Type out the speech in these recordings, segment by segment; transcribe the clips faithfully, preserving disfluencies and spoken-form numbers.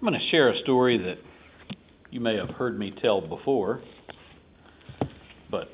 I'm going to share a story that you may have heard me tell before, but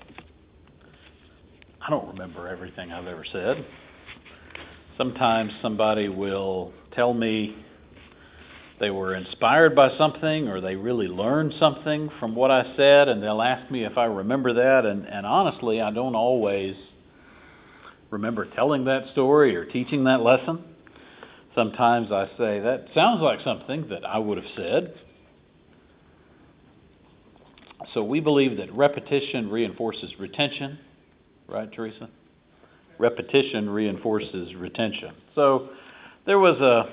I don't remember everything I've ever said. Sometimes somebody will tell me they were inspired by something or they really learned something from what I said, and they'll ask me if I remember that, and, and honestly, I don't always remember telling that story or teaching that lesson. Sometimes I say, that sounds like something that I would have said. So we believe that repetition reinforces retention. Right, Teresa? Repetition reinforces retention. So there was a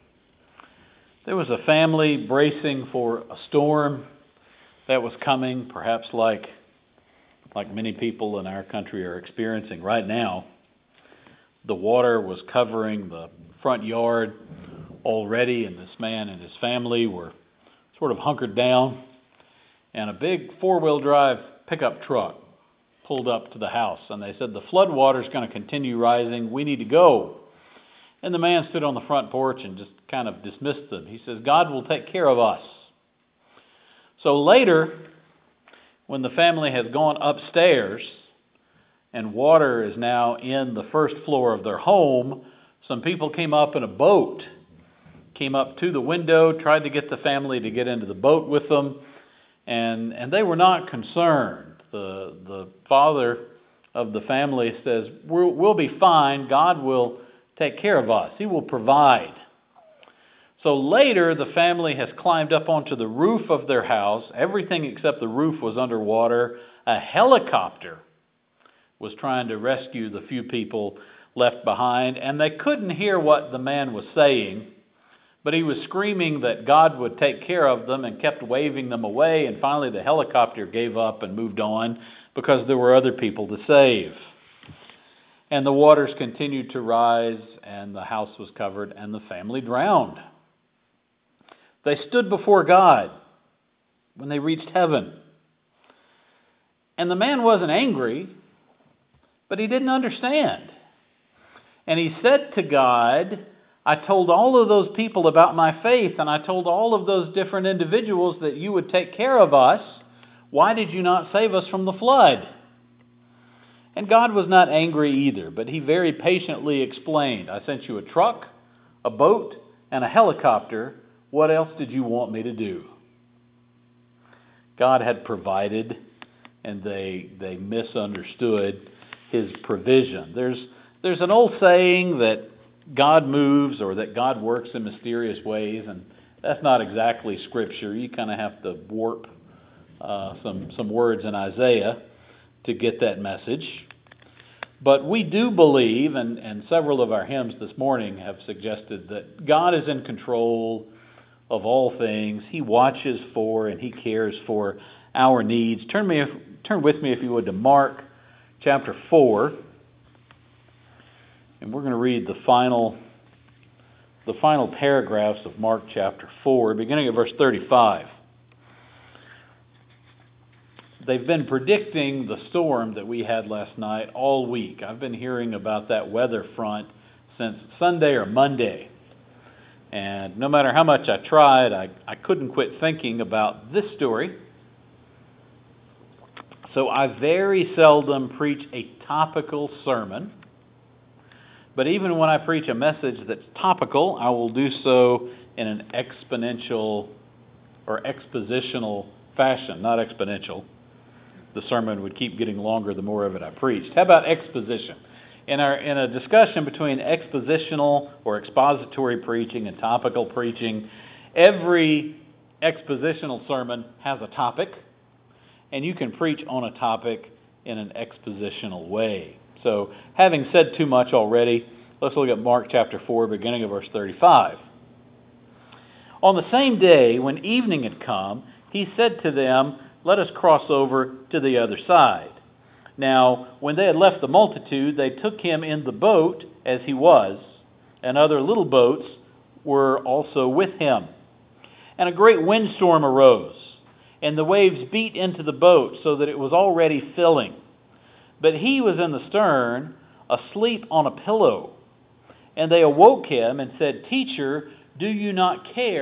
there was a family bracing for a storm that was coming, perhaps like like many people in our country are experiencing right now. The water was covering the front yard already, and this man and his family were sort of hunkered down, and a big four-wheel drive pickup truck pulled up to the house, and they said, the flood water is going to continue rising, we need to go. And the man stood on the front porch and just kind of dismissed them. He says, God will take care of us. So later, when the family has gone upstairs and water is now in the first floor of their home, some people came up in a boat, came up to the window, tried to get the family to get into the boat with them, and and they were not concerned. The the father of the family says, we'll, we'll be fine. God will take care of us. He will provide. So later, the family has climbed up onto the roof of their house. Everything except the roof was underwater. A helicopter was trying to rescue the few people left behind, and they couldn't hear what the man was saying, but he was screaming that God would take care of them and kept waving them away, and finally the helicopter gave up and moved on because there were other people to save. And the waters continued to rise, and the house was covered, and the family drowned. They stood before God when they reached heaven. And the man wasn't angry, but he didn't understand. And he said to God, I told all of those people about my faith, and I told all of those different individuals that you would take care of us. Why did you not save us from the flood? And God was not angry either, but he very patiently explained, I sent you a truck, a boat, and a helicopter. What else did you want me to do? God had provided, and they they misunderstood his provision. There's there's an old saying that God moves or that God works in mysterious ways, and that's not exactly Scripture. You kind of have to warp uh, some some words in Isaiah to get that message. But we do believe, and, and several of our hymns this morning have suggested that God is in control of all things. He watches for and He cares for our needs. Turn me, turn with me, if you would, to Mark chapter four. And we're going to read the final the final paragraphs of Mark chapter four, beginning at verse thirty-five. They've been predicting the storm that we had last night all week. I've been hearing about that weather front since Sunday or Monday. And no matter how much I tried, I, I couldn't quit thinking about this story. So I very seldom preach a topical sermon. But even when I preach a message that's topical, I will do so in an exponential or expositional fashion, not exponential. The sermon would keep getting longer the more of it I preached. How about exposition? In our in a discussion between expositional or expository preaching and topical preaching, every expositional sermon has a topic, and you can preach on a topic in an expositional way. So, having said too much already, let's look at Mark chapter four, beginning of verse thirty-five. On the same day, when evening had come, he said to them, let us cross over to the other side. Now, when they had left the multitude, they took him in the boat as he was, and other little boats were also with him. And a great windstorm arose, and the waves beat into the boat so that it was already filling. But he was in the stern, asleep on a pillow. And they awoke him and said, Teacher, do you not care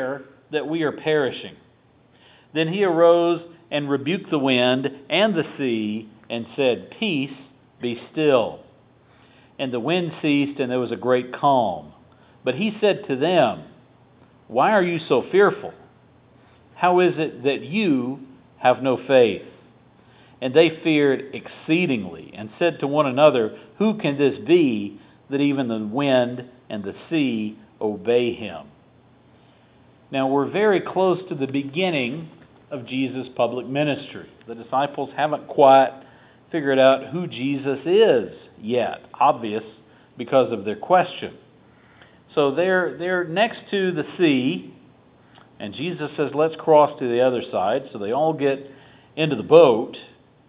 that we are perishing." Then he arose and rebuked the wind and the sea and said, "Peace, be still." And the wind ceased, and there was a great calm. But he said to them, "Why are you so fearful? How is it that you have no faith?" And they feared exceedingly, and said to one another, "Who can this be, that even the wind and the sea obey him?" Now we're very close to the beginning of Jesus' public ministry. The disciples haven't quite figured out who Jesus is yet, obvious because of their question. So they're they're next to the sea, and Jesus says, "Let's cross to the other side." So they all get into the boat.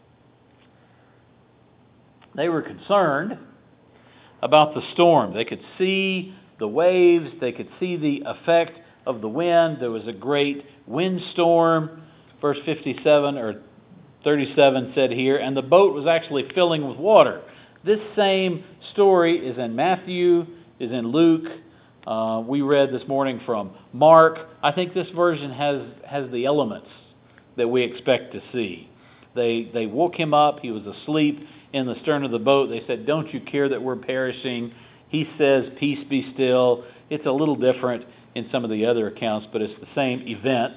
They were concerned about the storm. They could see the waves. They could see the effect of the wind. There was a great windstorm. Verse fifty-seven or thirty-seven said here, and the boat was actually filling with water. This same story is in Matthew, is in Luke. Uh, we read this morning from Mark. I think this version has has the elements that we expect to see. They they woke him up. He was asleep in the stern of the boat. They said, "Don't you care that we're perishing?" He says, "Peace, be still." It's a little different in some of the other accounts, but it's the same event.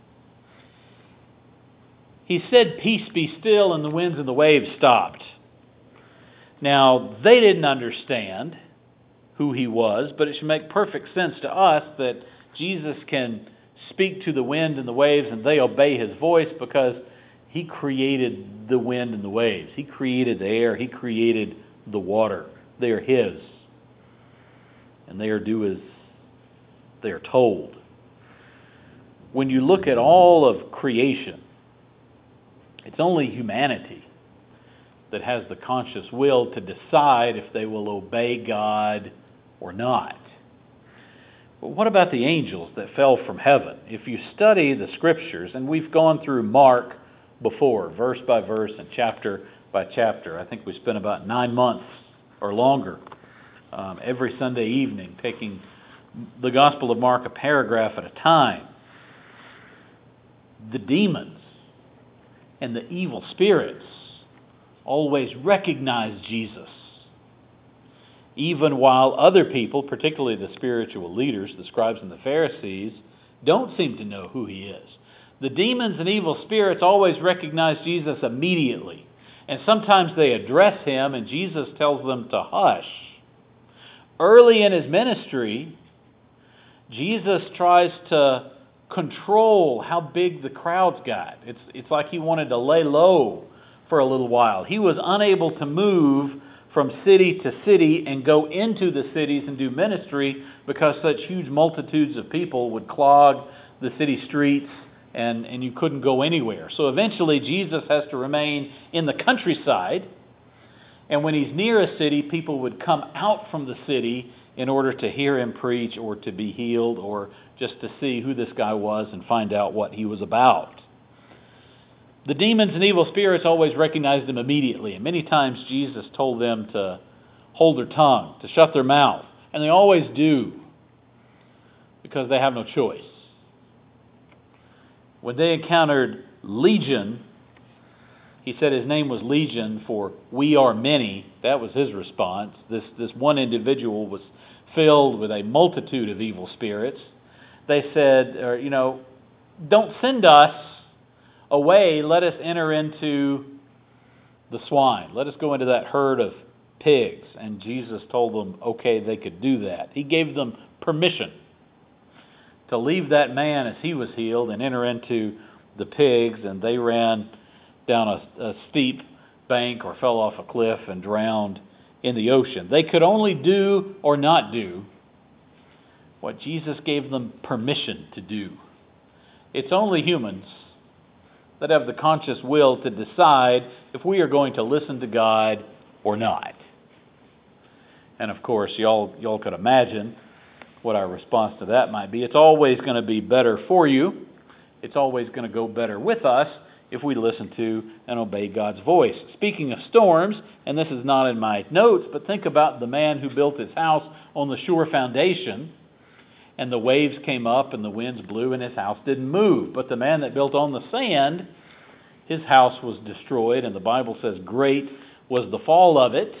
He said, "Peace, be still," and the winds and the waves stopped. Now, they didn't understand who he was, but it should make perfect sense to us that Jesus can speak to the wind and the waves and they obey his voice, because he created the wind and the waves. He created the air. He created the water. They are his. And they are do as they are told. When you look at all of creation, it's only humanity that has the conscious will to decide if they will obey God or not. But what about the angels that fell from heaven? If you study the Scriptures, and we've gone through Mark before, verse by verse and chapter by chapter. I think we spent about nine months or longer um, every Sunday evening taking the Gospel of Mark a paragraph at a time. The demons and the evil spirits always recognize Jesus, even while other people, particularly the spiritual leaders, the scribes and the Pharisees, don't seem to know who he is. The demons and evil spirits always recognize Jesus immediately, and sometimes they address him, and Jesus tells them to hush. Early in his ministry, Jesus tries to control how big the crowds got. It's it's like he wanted to lay low for a little while. He was unable to move from city to city and go into the cities and do ministry because such huge multitudes of people would clog the city streets, and, and you couldn't go anywhere. So eventually Jesus has to remain in the countryside, and when he's near a city, people would come out from the city in order to hear him preach or to be healed or just to see who this guy was and find out what he was about. The demons and evil spirits always recognized him immediately, and many times Jesus told them to hold their tongue, to shut their mouth, and they always do because they have no choice. When they encountered Legion, he said his name was Legion for "we are many." That was his response. This, this one individual was filled with a multitude of evil spirits. They said, or, you know, "Don't send us away, let us enter into the swine. Let us go into that herd of pigs." And Jesus told them, okay, they could do that. He gave them permission to leave that man as he was healed and enter into the pigs, and they ran down a, a steep bank or fell off a cliff and drowned in the ocean. They could only do or not do what Jesus gave them permission to do. It's only humans that have the conscious will to decide if we are going to listen to God or not. And of course, y'all y'all could imagine what our response to that might be. It's always going to be better for you. It's always going to go better with us if we listen to and obey God's voice. Speaking of storms, and this is not in my notes, but think about the man who built his house on the sure foundation. and the waves came up and the winds blew and his house didn't move. But the man that built on the sand, his house was destroyed, and the Bible says great was the fall of it.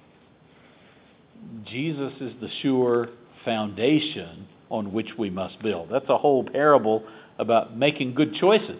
Jesus is the sure foundation on which we must build. That's a whole parable about making good choices,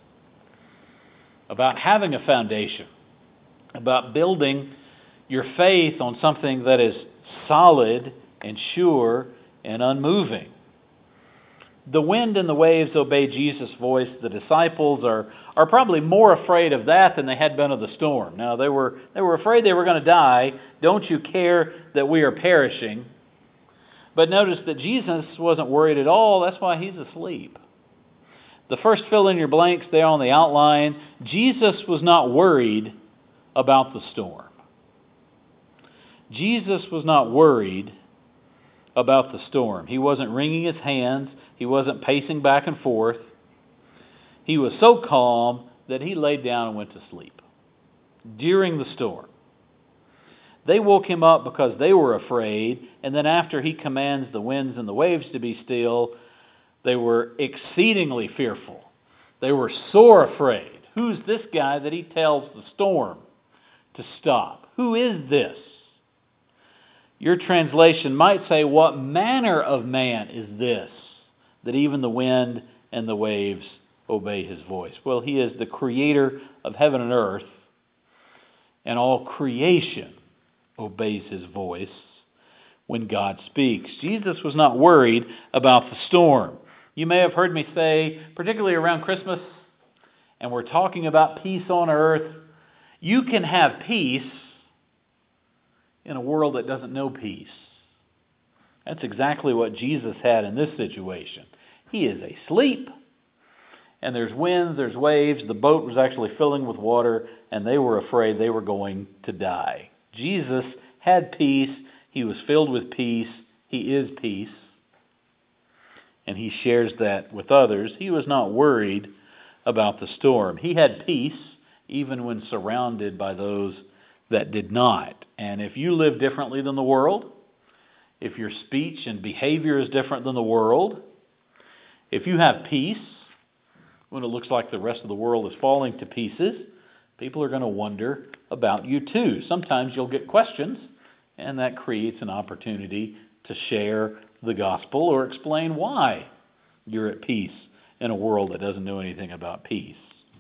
about having a foundation, about building your faith on something that is solid and sure and unmoving. The wind and the waves obey Jesus' voice. The disciples are, are probably more afraid of that than they had been of the storm. Now, they were, they were afraid they were going to die. Don't you care that we are perishing? But notice that Jesus wasn't worried at all. That's why he's asleep. The first fill in your blanks there on the outline, Jesus was not worried about the storm. Jesus was not worried about the storm. He wasn't wringing his hands. He wasn't pacing back and forth. He was so calm that he laid down and went to sleep during the storm. They woke him up because they were afraid, and then after he commands the winds and the waves to be still, they were exceedingly fearful. They were sore afraid. Who's this guy that he tells the storm to stop? Who is this? Your translation might say, what manner of man is this, that even the wind and the waves obey his voice? Well, he is the creator of heaven and earth, and all creation obeys his voice when God speaks. Jesus was not worried about the storm. You may have heard me say, particularly around Christmas, and we're talking about peace on earth, you can have peace in a world that doesn't know peace. That's exactly what Jesus had in this situation. He is asleep, and there's winds, there's waves. The boat was actually filling with water, and they were afraid they were going to die. Jesus had peace. He was filled with peace. He is peace, and he shares that with others. He was not worried about the storm. He had peace even when surrounded by those that did not. And if you live differently than the world, if your speech and behavior is different than the world, if you have peace when it looks like the rest of the world is falling to pieces, people are going to wonder about you too. Sometimes you'll get questions, and that creates an opportunity to share the gospel or explain why you're at peace in a world that doesn't know anything about peace.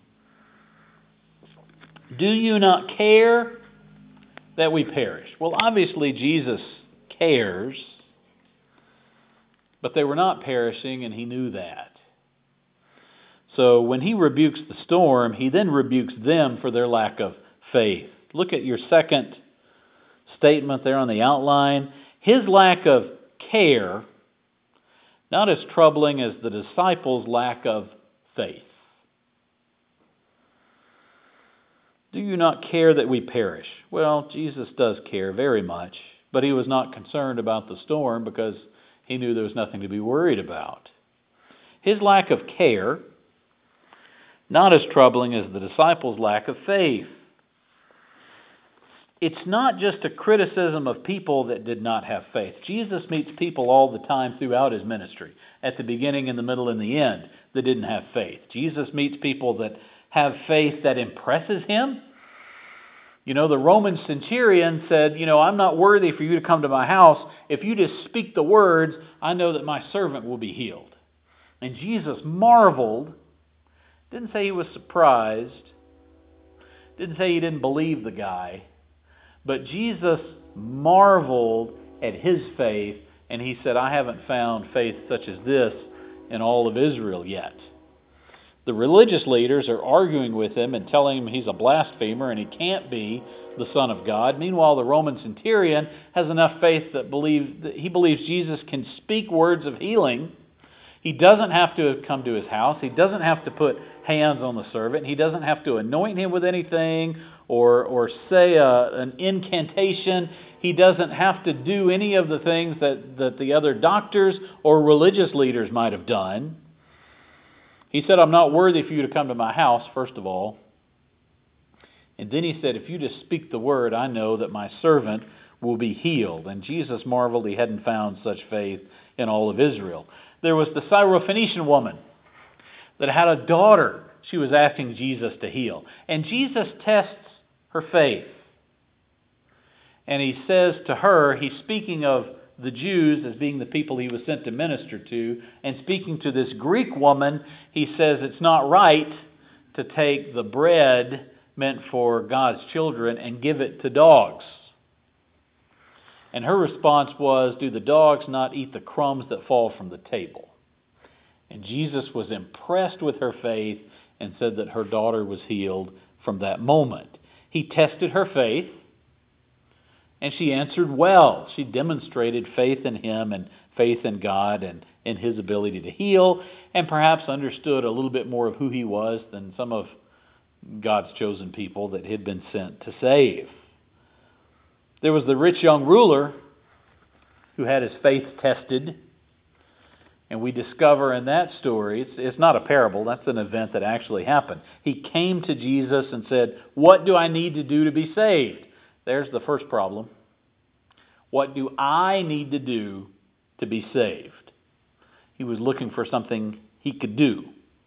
Do you not care that we perish? Well, obviously Jesus cares, but they were not perishing, and he knew that. So when he rebukes the storm, he then rebukes them for their lack of faith. Look at your second statement there on the outline. His lack of care, not as troubling as the disciples' lack of faith. Do you not care that we perish? Well, Jesus does care very much, but he was not concerned about the storm because he knew there was nothing to be worried about. His lack of care, not as troubling as the disciples' lack of faith. It's not just a criticism of people that did not have faith. Jesus meets people all the time throughout his ministry, at the beginning, in the middle, and the end, that didn't have faith. Jesus meets people that have faith that impresses him. You know, the Roman centurion said, you know, I'm not worthy for you to come to my house. If you just speak the words, I know that my servant will be healed. And Jesus marveled, didn't say he was surprised, didn't say he didn't believe the guy, but Jesus marveled at his faith, and he said, I haven't found faith such as this in all of Israel yet. The religious leaders are arguing with him and telling him he's a blasphemer and he can't be the Son of God. Meanwhile, the Roman centurion has enough faith that, believe, that he believes Jesus can speak words of healing. He doesn't have to come to his house. He doesn't have to put hands on the servant. He doesn't have to anoint him with anything or, or say a, an incantation. He doesn't have to do any of the things that, that the other doctors or religious leaders might have done. He said, I'm not worthy for you to come to my house, first of all. And then he said, if you just speak the word, I know that my servant will be healed. And Jesus marveled he hadn't found such faith in all of Israel. There was the Syrophoenician woman that had a daughter she was asking Jesus to heal. And Jesus tests her faith. And he says to her, he's speaking of the Jews as being the people he was sent to minister to, and speaking to this Greek woman, he says it's not right to take the bread meant for God's children and give it to dogs. And her response was, do the dogs not eat the crumbs that fall from the table? And Jesus was impressed with her faith and said that her daughter was healed from that moment. He tested her faith, and she answered well. She demonstrated faith in him and faith in God and in his ability to heal, and perhaps understood a little bit more of who he was than some of God's chosen people that had been sent to save. There was the rich young ruler who had his faith tested. And we discover in that story, it's, it's not a parable, that's an event that actually happened. He came to Jesus and said, what do I need to do to be saved? There's the first problem. What do I need to do to be saved? He was looking for something he could do.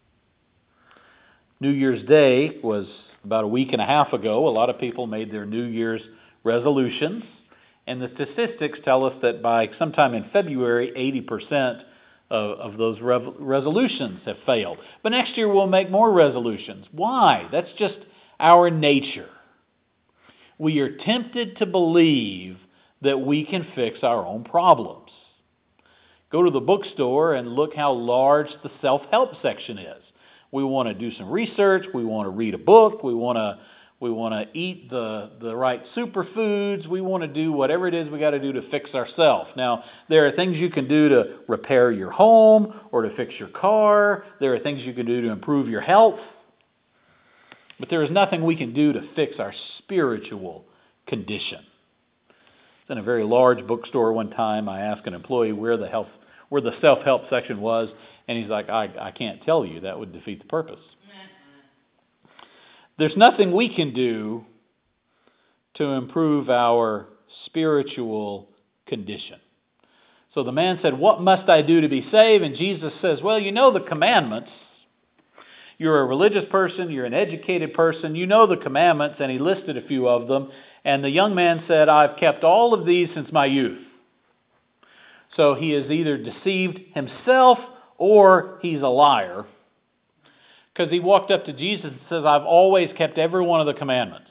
New Year's Day was about a week and a half ago. A lot of people made their New Year's resolutions. And the statistics tell us that by sometime in February, eighty percent of, of those rev- resolutions have failed. But next year we'll make more resolutions. Why? That's just our nature. We are tempted to believe that we can fix our own problems. Go to the bookstore and look how large the self-help section is. We want to do some research. We want to read a book. We want to we want to eat the, the right superfoods. We want to do whatever it is we got to do to fix ourselves. Now, there are things you can do to repair your home or to fix your car. There are things you can do to improve your health. But there is nothing we can do to fix our spiritual condition. In a very large bookstore one time, I asked an employee where the health, where the self-help section was, and he's like, I, I can't tell you. That would defeat the purpose. There's nothing we can do to improve our spiritual condition. So the man said, what must I do to be saved? And Jesus says, well, you know the commandments. You're a religious person, you're an educated person, you know the commandments, and he listed a few of them. And the young man said, I've kept all of these since my youth. So he has either deceived himself or he's a liar. Because he walked up to Jesus and says, I've always kept every one of the commandments.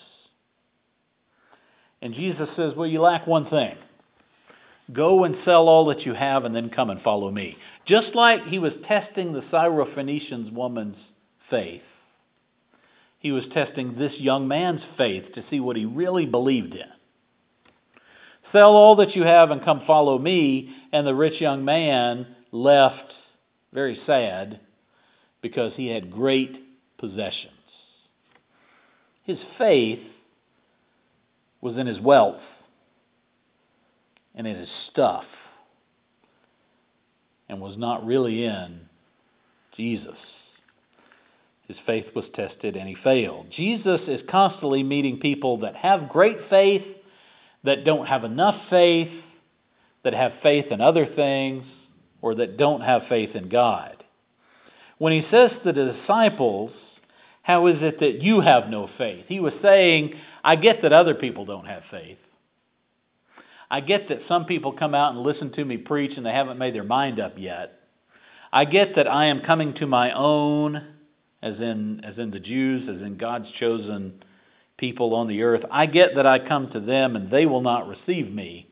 And Jesus says, well, you lack one thing. Go and sell all that you have and then come and follow me. Just like he was testing the Syrophoenician woman's faith, he was testing this young man's faith to see what he really believed in. Sell all that you have and come follow me. And the rich young man left very sad because he had great possessions. His faith was in his wealth and in his stuff, and was not really in Jesus. His faith was tested and he failed. Jesus is constantly meeting people that have great faith, that don't have enough faith, that have faith in other things, or that don't have faith in God. When he says to the disciples, how is it that you have no faith? He was saying, I get that other people don't have faith. I get that some people come out and listen to me preach and they haven't made their mind up yet. I get that I am coming to my own, as in as in the Jews, as in God's chosen people on the earth. I get that I come to them and they will not receive me.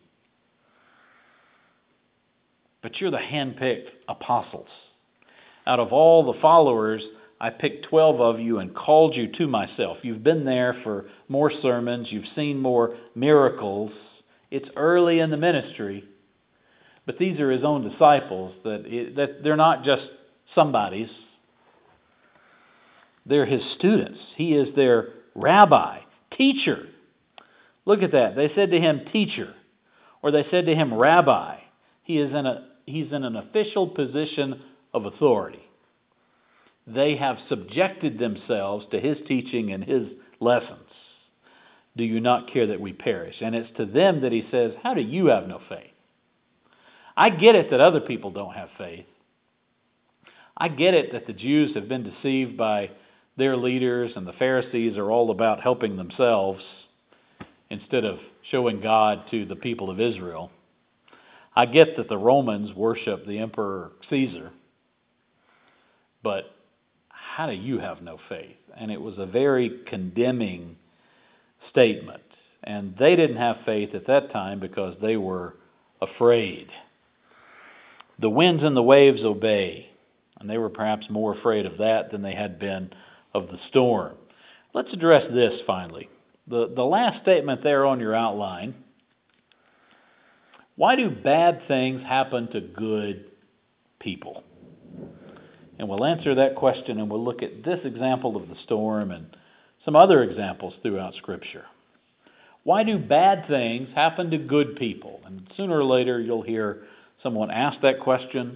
But you're the handpicked apostles. Out of all the followers, I picked twelve of you and called you to myself. You've been there for more sermons. You've seen more miracles. It's early in the ministry. But these are his own disciples. That, it, that they're not just somebody's. They're his students. He is their rabbi, teacher. Look at that. They said to him, teacher. Or they said to him, rabbi. He is in a, he's in an official position of authority. They have subjected themselves to his teaching and his lessons. Do you not care that we perish? And it's to them that he says, how do you have no faith? I get it that other people don't have faith. I get it that the Jews have been deceived by their leaders and the Pharisees are all about helping themselves instead of showing God to the people of Israel. I get that the Romans worship the Emperor Caesar, but how do you have no faith? And it was a very condemning statement. And they didn't have faith at that time because they were afraid. The winds and the waves obey, and they were perhaps more afraid of that than they had been of the storm. Let's address this finally. The, the last statement there on your outline. Why do bad things happen to good people? And we'll answer that question, and we'll look at this example of the storm and some other examples throughout Scripture. Why do bad things happen to good people? And sooner or later you'll hear someone ask that question.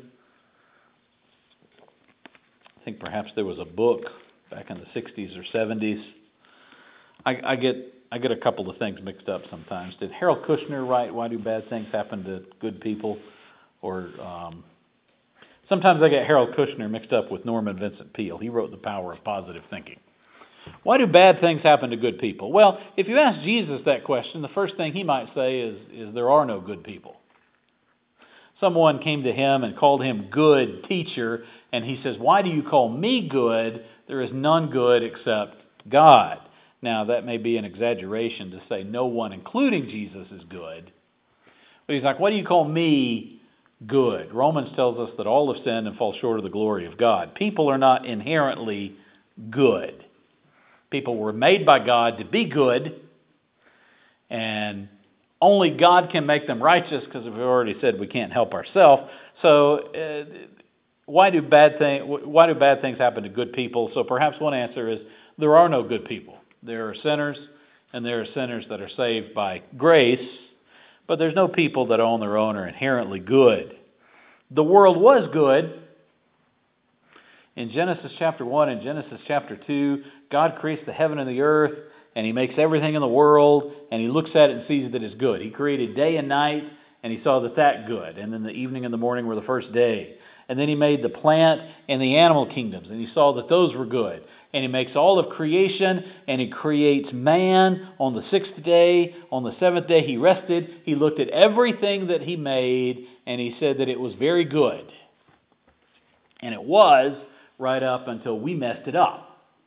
I think perhaps there was a book back in the sixties or seventies. I, I get I get a couple of things mixed up sometimes. Did Harold Kushner write Why Do Bad Things Happen to Good People? Or um, sometimes I get Harold Kushner mixed up with Norman Vincent Peale. He wrote The Power of Positive Thinking. Why do bad things happen to good people? Well, if you ask Jesus that question, the first thing he might say is, is there are no good people. Someone came to him and called him good teacher, and he says, why do you call me good? There is none good except God. Now, that may be an exaggeration to say no one, including Jesus, is good. But he's like, why do you call me good? Romans tells us that all have sinned and fall short of the glory of God. People are not inherently good. People were made by God to be good, and only God can make them righteous because we've already said we can't help ourselves. So, uh, why do bad thing, why do bad things happen to good people? So perhaps one answer is there are no good people. There are sinners, and there are sinners that are saved by grace, but there's no people that on their own are inherently good. The world was good. In Genesis chapter one and Genesis chapter two, God creates the heaven and the earth, and He makes everything in the world, and He looks at it and sees that it's good. He created day and night, and He saw that that good. And then the evening and the morning were the first day. And then He made the plant and the animal kingdoms, and He saw that those were good. And He makes all of creation, and He creates man on the sixth day. On the seventh day He rested. He looked at everything that He made, and He said that it was very good. And it was right up until we messed it up.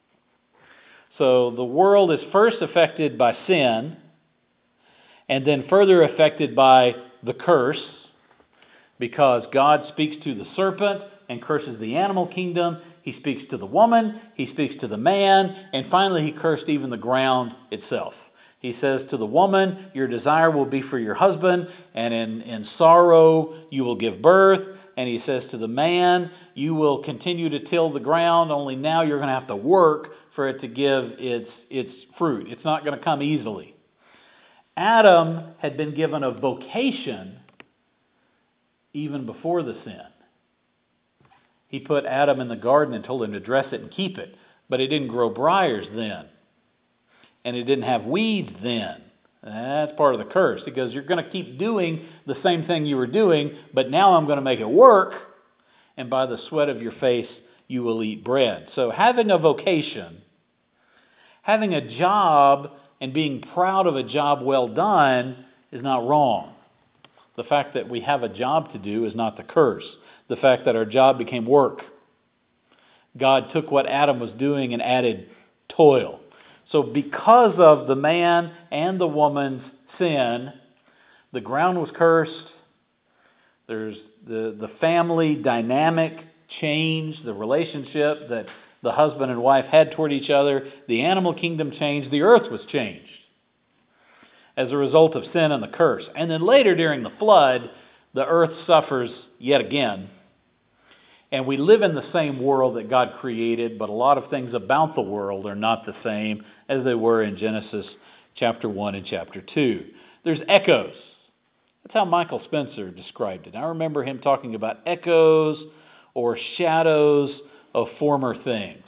So the world is first affected by sin, and then further affected by the curse, because God speaks to the serpent and curses the animal kingdom. He speaks to the woman, He speaks to the man, and finally He cursed even the ground itself. He says to the woman, your desire will be for your husband, and in, in sorrow you will give birth. And He says to the man, you will continue to till the ground, only now you're going to have to work for it to give its its fruit. It's not going to come easily. Adam had been given a vocation even before the sin. He put Adam in the garden and told him to dress it and keep it, but it didn't grow briars then. And it didn't have weeds then. That's part of the curse. He goes, you're going to keep doing the same thing you were doing, but now I'm going to make it work, and by the sweat of your face you will eat bread. So having a vocation, having a job, and being proud of a job well done is not wrong. The fact that we have a job to do is not the curse. The fact that our job became work. God took what Adam was doing and added toil. So because of the man and the woman's sin, the ground was cursed. There's the, the family dynamic changed, the relationship that the husband and wife had toward each other. The animal kingdom changed. The earth was changed as a result of sin and the curse. And then later during the flood, the earth suffers yet again. And we live in the same world that God created, but a lot of things about the world are not the same as they were in Genesis chapter one and chapter two. There's echoes. That's how Michael Spencer described it. I remember him talking about echoes or shadows of former things.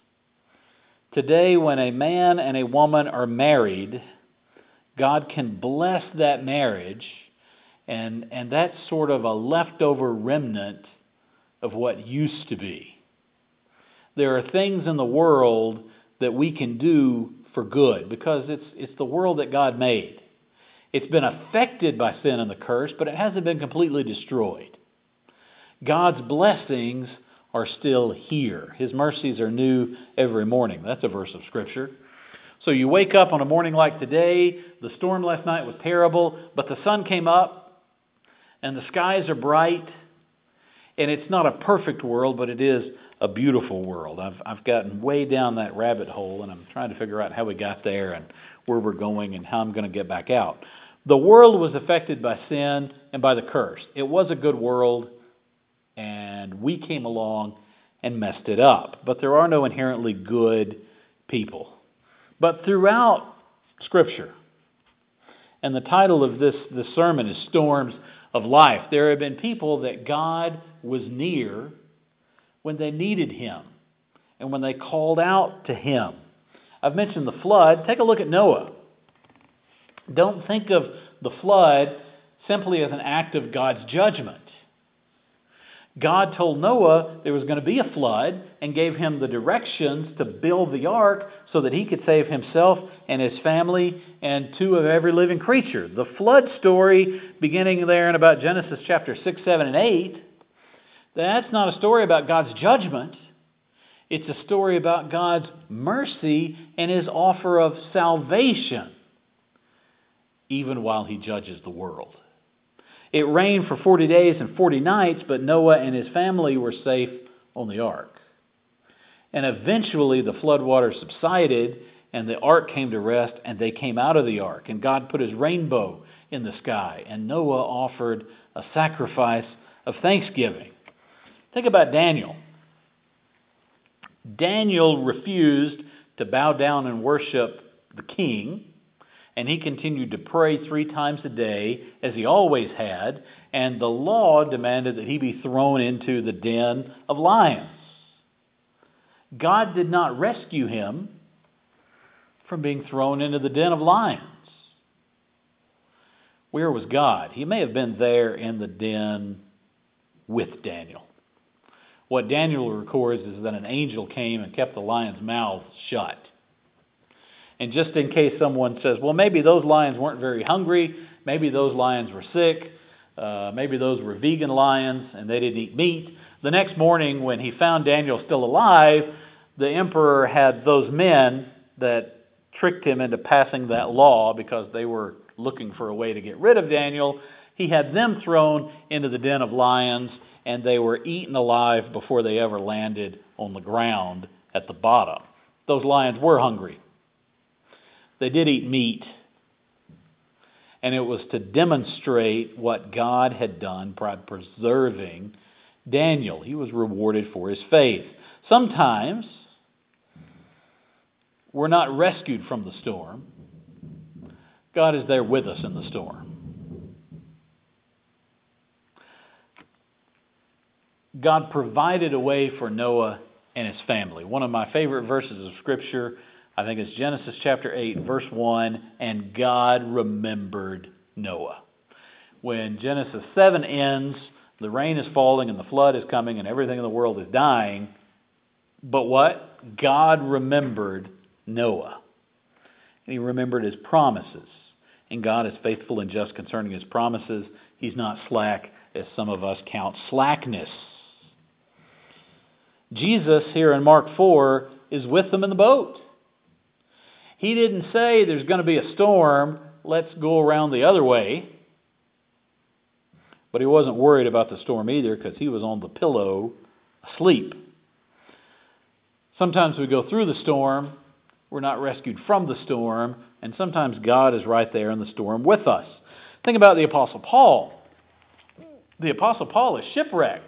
Today, when a man and a woman are married, God can bless that marriage And, and that's sort of a leftover remnant of what used to be. There are things in the world that we can do for good because it's, it's the world that God made. It's been affected by sin and the curse, but it hasn't been completely destroyed. God's blessings are still here. His mercies are new every morning. That's a verse of Scripture. So you wake up on a morning like today, the storm last night was terrible, but the sun came up and the skies are bright, and it's not a perfect world, but it is a beautiful world. I've I've gotten way down that rabbit hole, and I'm trying to figure out how we got there and where we're going and how I'm going to get back out. The world was affected by sin and by the curse. It was a good world, and we came along and messed it up. But there are no inherently good people. But throughout Scripture, and the title of this, this sermon is Storms of Life, there have been people that God was near when they needed Him and when they called out to Him. I've mentioned the flood. Take a look at Noah. Don't think of the flood simply as an act of God's judgment. God told Noah there was going to be a flood and gave him the directions to build the ark so that he could save himself and his family and two of every living creature. The flood story, beginning there in about Genesis chapter six, seven, and eight, that's not a story about God's judgment. It's a story about God's mercy and His offer of salvation, even while He judges the world. It rained for forty days and forty nights, but Noah and his family were safe on the ark. And eventually the floodwaters subsided and the ark came to rest and they came out of the ark. And God put His rainbow in the sky and Noah offered a sacrifice of thanksgiving. Think about Daniel. Daniel refused to bow down and worship the king. And he continued to pray three times a day, as he always had, and the law demanded that he be thrown into the den of lions. God did not rescue him from being thrown into the den of lions. Where was God? He may have been there in the den with Daniel. What Daniel records is that an angel came and kept the lions' mouths shut. And just in case someone says, well, maybe those lions weren't very hungry, maybe those lions were sick, uh, maybe those were vegan lions and they didn't eat meat. The next morning when he found Daniel still alive, the emperor had those men that tricked him into passing that law because they were looking for a way to get rid of Daniel. He had them thrown into the den of lions and they were eaten alive before they ever landed on the ground at the bottom. Those lions were hungry. They did eat meat, and it was to demonstrate what God had done by preserving Daniel. He was rewarded for his faith. Sometimes we're not rescued from the storm. God is there with us in the storm. God provided a way for Noah and his family. One of my favorite verses of Scripture, I think it's Genesis chapter eight, verse one, and God remembered Noah. When Genesis seven ends, the rain is falling and the flood is coming and everything in the world is dying. But what? God remembered Noah. And He remembered His promises. And God is faithful and just concerning His promises. He's not slack, as some of us count slackness. Jesus, here in Mark four, is with them in the boat. He didn't say there's going to be a storm, let's go around the other way. But He wasn't worried about the storm either because He was on the pillow asleep. Sometimes we go through the storm, we're not rescued from the storm, and sometimes God is right there in the storm with us. Think about the Apostle Paul. The Apostle Paul is shipwrecked.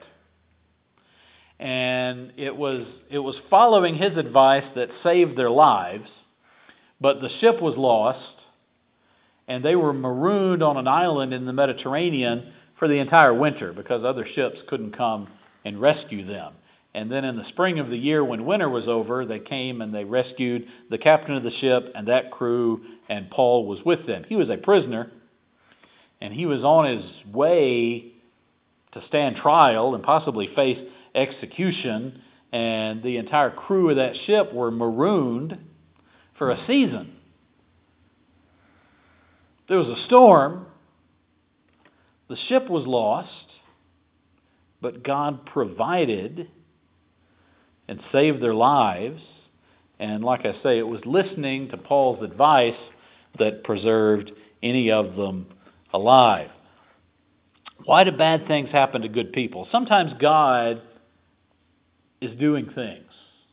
And it was it was following his advice that saved their lives. But the ship was lost, and they were marooned on an island in the Mediterranean for the entire winter because other ships couldn't come and rescue them. And then in the spring of the year when winter was over, they came and they rescued the captain of the ship and that crew, and Paul was with them. He was a prisoner, and he was on his way to stand trial and possibly face execution, and the entire crew of that ship were marooned for a season. There was a storm. The ship was lost, but God provided and saved their lives. And like I say, it was listening to Paul's advice that preserved any of them alive. Why do bad things happen to good people? Sometimes God is doing things.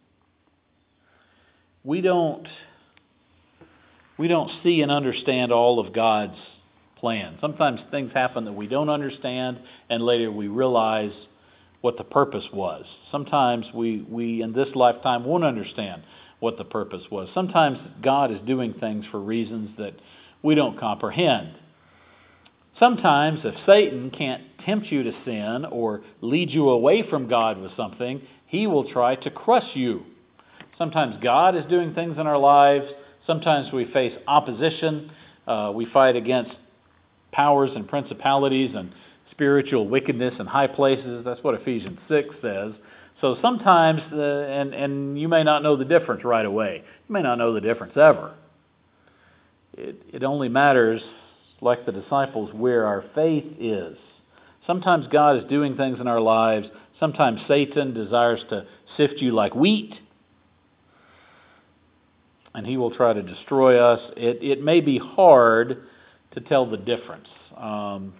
We don't we don't see and understand all of God's plan. Sometimes things happen that we don't understand, and later we realize what the purpose was. Sometimes we, we in this lifetime won't understand what the purpose was. Sometimes God is doing things for reasons that we don't comprehend. Sometimes if Satan can't tempt you to sin or lead you away from God with something, he will try to crush you. Sometimes God is doing things in our lives. Sometimes we face opposition. Uh, we fight against powers and principalities and spiritual wickedness in high places. That's what Ephesians six says. So sometimes, uh, and, and you may not know the difference right away. You may not know the difference ever. It, it only matters, like the disciples, where our faith is. Sometimes God is doing things in our lives. Sometimes Satan desires to sift you like wheat, and he will try to destroy us. It, it may be hard to tell the difference. Um,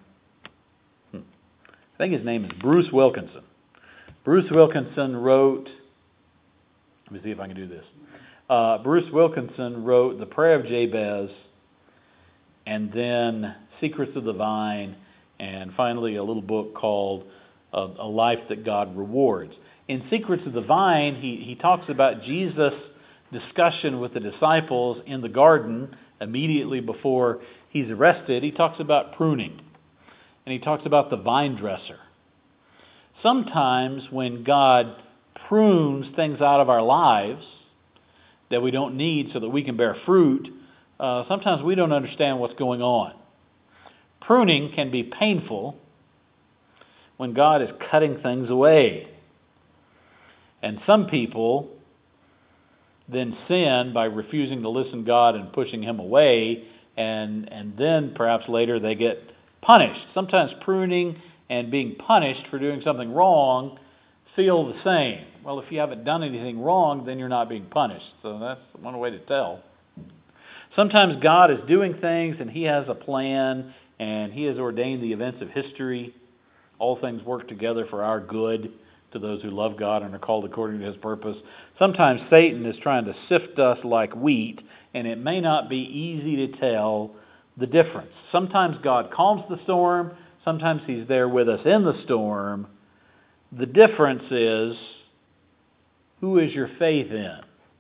I think his name is Bruce Wilkinson. Bruce Wilkinson wrote, let me see if I can do this. Uh, Bruce Wilkinson wrote The Prayer of Jabez, and then Secrets of the Vine, and finally a little book called uh, A Life That God Rewards. In Secrets of the Vine, he, he talks about Jesus' discussion with the disciples in the garden immediately before he's arrested. He talks about pruning, and he talks about the vine dresser. Sometimes when God prunes things out of our lives that we don't need so that we can bear fruit, uh, sometimes we don't understand what's going on. Pruning can be painful when God is cutting things away. And some people then sin by refusing to listen to God and pushing Him away, and, and then perhaps later they get punished. Sometimes pruning and being punished for doing something wrong feel the same. Well, if you haven't done anything wrong, then you're not being punished. So that's one way to tell. Sometimes God is doing things and He has a plan and He has ordained the events of history. All things work together for our good to those who love God and are called according to His purpose. Sometimes Satan is trying to sift us like wheat, and it may not be easy to tell the difference. Sometimes God calms the storm. Sometimes He's there with us in the storm. The difference is, who is your faith in?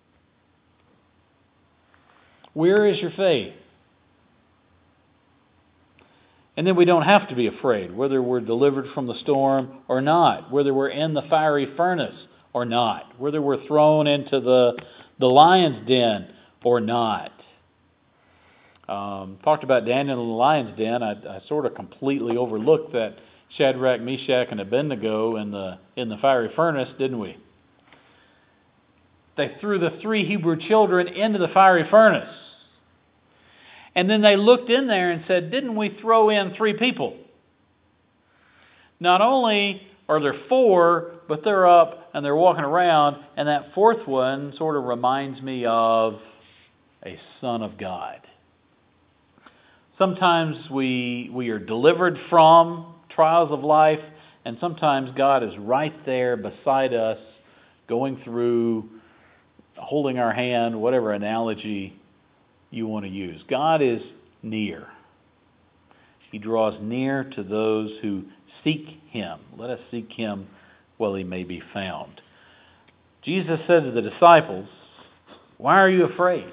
Where is your faith? And then we don't have to be afraid whether we're delivered from the storm or not, whether we're in the fiery furnace or not, whether we're thrown into the, the lion's den or not. Um, talked about Daniel in the lion's den. I, I sort of completely overlooked that Shadrach, Meshach, and Abednego in the in the fiery furnace, didn't we? They threw the three Hebrew children into the fiery furnace. And then they looked in there and said, didn't we throw in three people? Not only are there four, but they're up and they're walking around, and that fourth one sort of reminds me of a son of God. Sometimes we we are delivered from trials of life, and sometimes God is right there beside us, going through, holding our hand, whatever analogy you want to use. God is near. He draws near to those who seek Him. Let us seek Him while He may be found. Jesus said to the disciples, why are you afraid?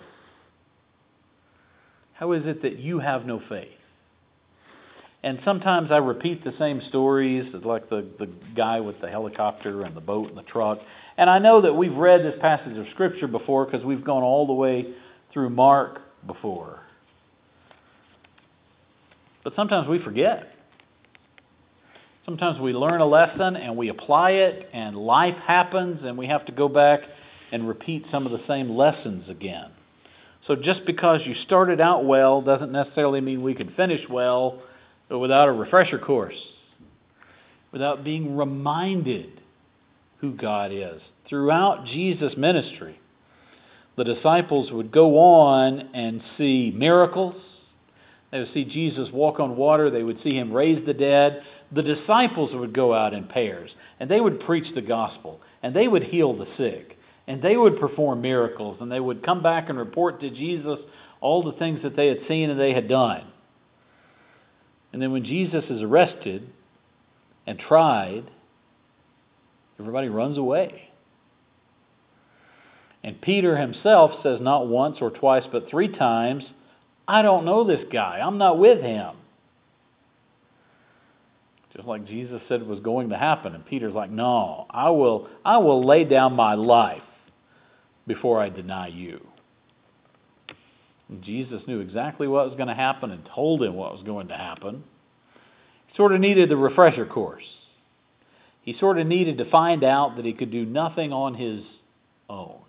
How is it that you have no faith? And sometimes I repeat the same stories, like the, the guy with the helicopter and the boat and the truck. And I know that we've read this passage of Scripture before because we've gone all the way through Mark before. But sometimes we forget. Sometimes we learn a lesson and we apply it, and life happens, and we have to go back and repeat some of the same lessons again. So just because you started out well doesn't necessarily mean we can finish well without a refresher course, without being reminded who God is. Throughout Jesus' ministry, the disciples would go on and see miracles. They would see Jesus walk on water. They would see Him raise the dead. The disciples would go out in pairs, and they would preach the gospel, and they would heal the sick, and they would perform miracles, and they would come back and report to Jesus all the things that they had seen and they had done. And then when Jesus is arrested and tried, everybody runs away. And Peter himself says not once or twice, but three times, I don't know this guy. I'm not with him. Just like Jesus said was going to happen. And Peter's like, no, I will, I will lay down my life before I deny you. And Jesus knew exactly what was going to happen and told him what was going to happen. He sort of needed the refresher course. He sort of needed to find out that he could do nothing on his own.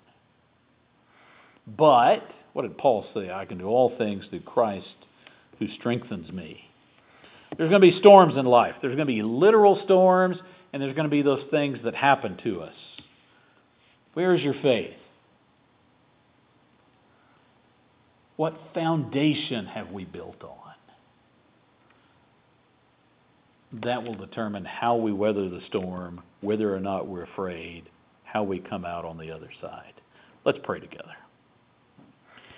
But, what did Paul say? I can do all things through Christ who strengthens me. There's going to be storms in life. There's going to be literal storms, and there's going to be those things that happen to us. Where is your faith? What foundation have we built on? That will determine how we weather the storm, whether or not we're afraid, how we come out on the other side. Let's pray together.